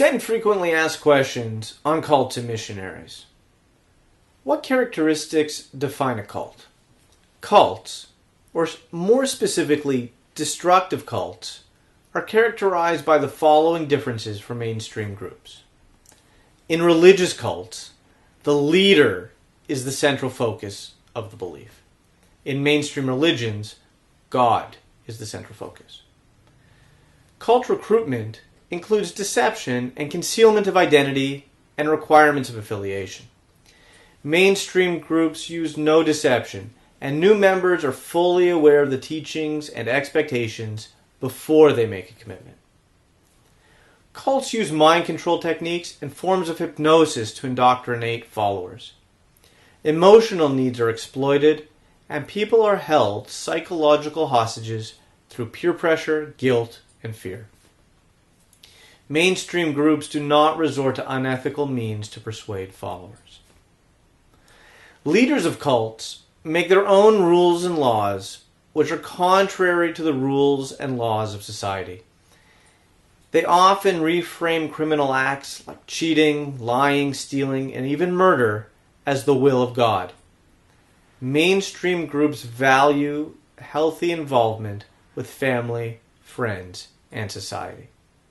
10 frequently asked questions on cults and missionaries. What characteristics define a cult? Cults, or more specifically, destructive cults, are characterized by the following differences from mainstream groups. In religious cults, the leader is the central focus of the belief. In mainstream religions, God is the central focus. Cult recruitment includes deception and concealment of identity and requirements of affiliation. Mainstream groups use no deception, and new members are fully aware of the teachings and expectations before they make a commitment. Cults use mind control techniques and forms of hypnosis to indoctrinate followers. Emotional needs are exploited, and people are held psychological hostages through peer pressure, guilt, and fear. Mainstream groups do not resort to unethical means to persuade followers. Leaders of cults make their own rules and laws, which are contrary to the rules and laws of society. They often reframe criminal acts like cheating, lying, stealing, and even murder as the will of God. Mainstream groups value healthy involvement with family, friends, and society.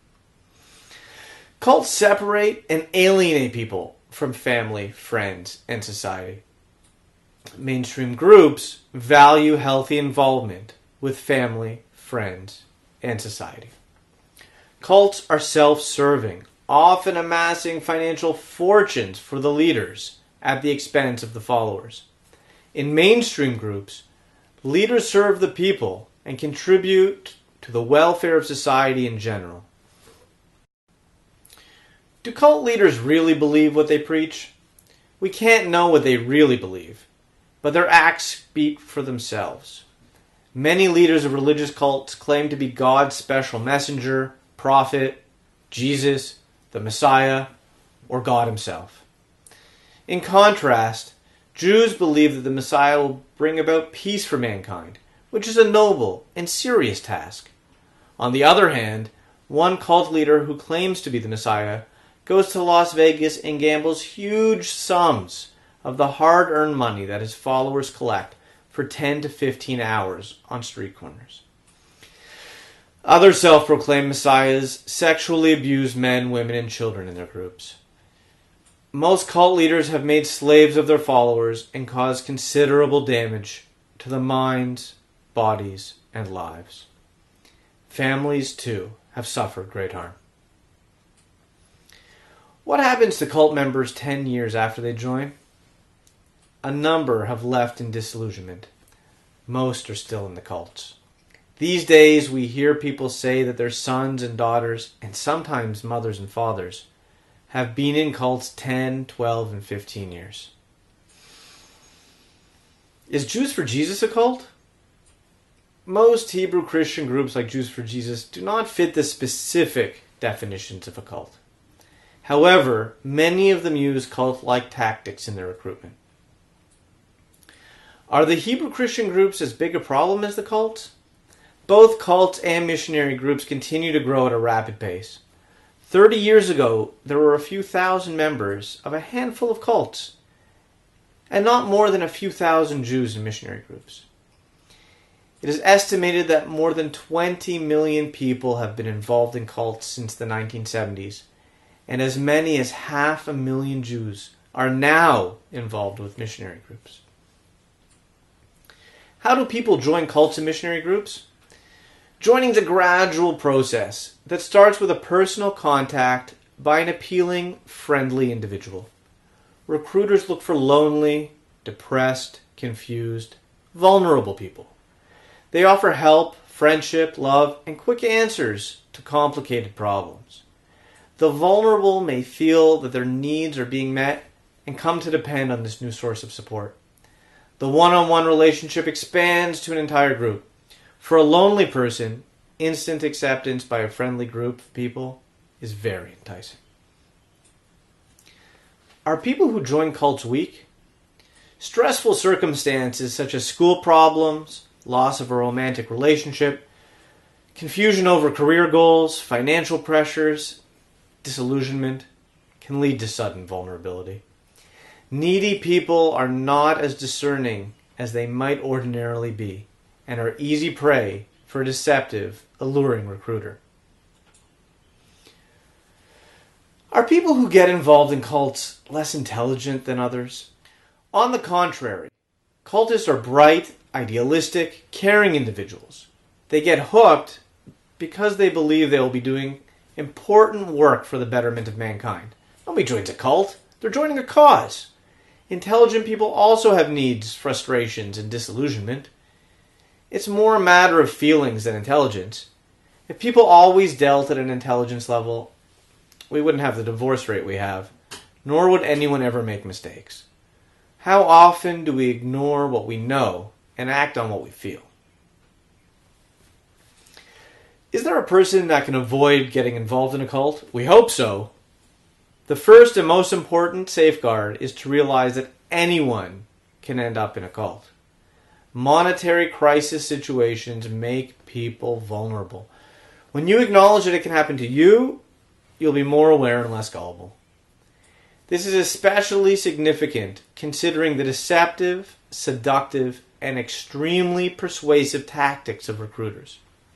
Cults separate and alienate people from family, friends, and society. Mainstream groups value healthy involvement with family, friends, and society. Cults are self-serving, often amassing financial fortunes for the leaders at the expense of the followers. In mainstream groups, leaders serve the people and contribute to the welfare of society in general. Do cult leaders really believe what they preach? We can't know what they really believe, but their acts speak for themselves. Many leaders of religious cults claim to be God's special messenger, prophet, Jesus, the Messiah, or God himself. In contrast, Jews believe that the Messiah will bring about peace for mankind, which is a noble and serious task. On the other hand, one cult leader who claims to be the Messiah goes to Las Vegas and gambles huge sums of the hard-earned money that his followers collect for 10 to 15 hours on street corners. Other self-proclaimed messiahs sexually abuse men, women, and children in their groups. Most cult leaders have made slaves of their followers and caused considerable damage to the minds, bodies, and lives. Families, too, have suffered great harm. What happens to cult members 10 years after they join? A number have left in disillusionment. Most are still in the cults. These days we hear people say that their sons and daughters, and sometimes mothers and fathers, have been in cults 10, 12, and 15 years. Is Jews for Jesus a cult? Most Hebrew Christian groups like Jews for Jesus do not fit the specific definitions of a cult. However, many of them use cult-like tactics in their recruitment. Are the Hebrew Christian groups as big a problem as the cults? Both cults and missionary groups continue to grow at a rapid pace. 30 years ago, there were a few thousand members of a handful of cults, and not more than a few thousand Jews in missionary groups. It is estimated that more than 20 million people have been involved in cults since the 1970s, and as many as 500,000 Jews are now involved with missionary groups. How do people join cults and missionary groups? Joining is a gradual process that starts with a personal contact by an appealing, friendly individual. Recruiters look for lonely, depressed, confused, vulnerable people. They offer help, friendship, love, and quick answers to complicated problems. The vulnerable may feel that their needs are being met and come to depend on this new source of support. The one-on-one relationship expands to an entire group. For a lonely person, instant acceptance by a friendly group of people is very enticing. Are people who join cults weak? Stressful circumstances such as school problems, loss of a romantic relationship, confusion over career goals, financial pressures, disillusionment can lead to sudden vulnerability. Needy people are not as discerning as they might ordinarily be and are easy prey for a deceptive, alluring recruiter. Are people who get involved in cults less intelligent than others? On the contrary, cultists are bright, idealistic, caring individuals. They get hooked because they believe they will be doing important work for the betterment of mankind. Nobody joins a cult. They're joining a cause. Intelligent people also have needs, frustrations, and disillusionment. It's more a matter of feelings than intelligence. If people always dealt at an intelligence level, we wouldn't have the divorce rate we have, nor would anyone ever make mistakes. How often do we ignore what we know and act on what we feel? Is there a person that can avoid getting involved in a cult? We hope so. The first and most important safeguard is to realize that anyone can end up in a cult. Monetary crisis situations make people vulnerable. When you acknowledge that it can happen to you, you'll be more aware and less gullible. This is especially significant considering the deceptive, seductive, and extremely persuasive tactics of recruiters.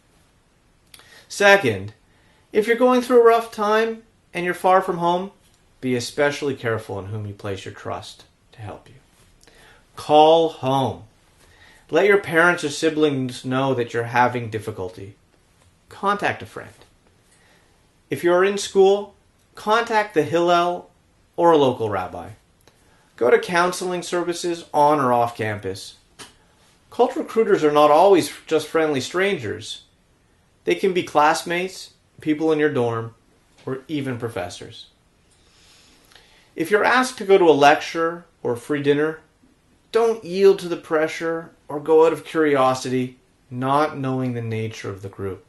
Second, if you're going through a rough time and you're far from home, be especially careful in whom you place your trust to help you. Call home. Let your parents or siblings know that you're having difficulty. Contact a friend. If you're in school, contact the Hillel or a local rabbi. Go to counseling services on or off campus. Cult recruiters are not always just friendly strangers. They can be classmates, people in your dorm, or even professors. If you're asked to go to a lecture or a free dinner, don't yield to the pressure or go out of curiosity, not knowing the nature of the group.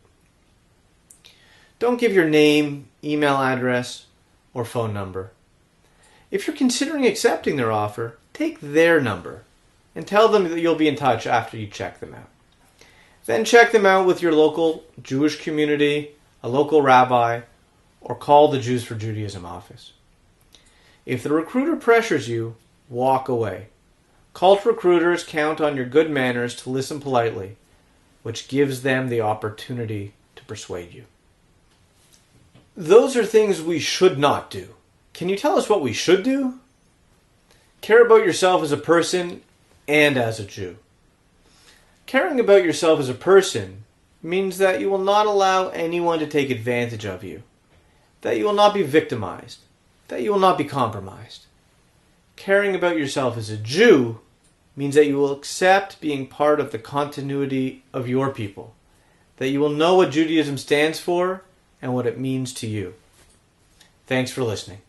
Don't give your name, email address, or phone number. If you're considering accepting their offer, take their number and tell them that you'll be in touch after you check them out. Then check them out with your local Jewish community, a local rabbi, or call the Jews for Judaism office. If the recruiter pressures you, walk away. Cult recruiters count on your good manners to listen politely, which gives them the opportunity to persuade you. Those are things we should not do. Can you tell us what we should do? Care about yourself as a person and as a Jew. Caring about yourself as a person means that you will not allow anyone to take advantage of you, that you will not be victimized, that you will not be compromised. Caring about yourself as a Jew means that you will accept being part of the continuity of your people, that you will know what Judaism stands for and what it means to you. Thanks for listening.